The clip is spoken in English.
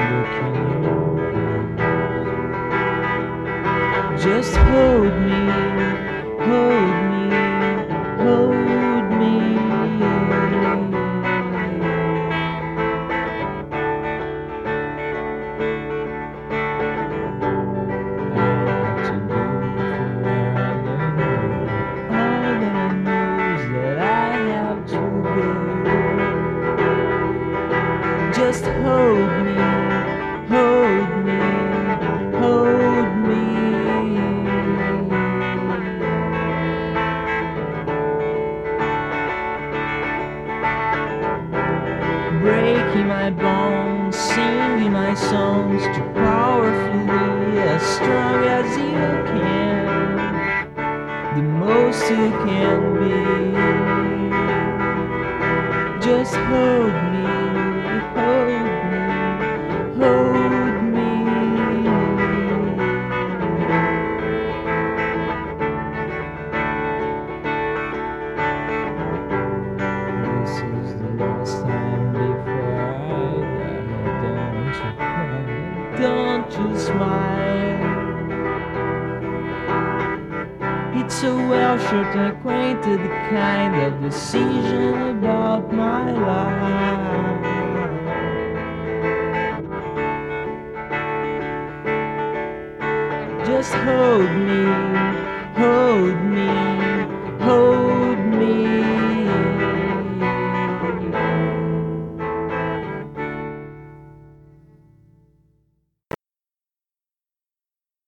look in your eyes. Just hold me, hold me, hold me. Just hold me, hold me, hold me. Breaking my bones, singing my songs too powerfully, as strong as you can, the most you can be. Just hold me, hold me, hold me. This is the last time before I die. Don't you smile. It's so well short and acquainted kind of decision about my life. Just hold me, hold me.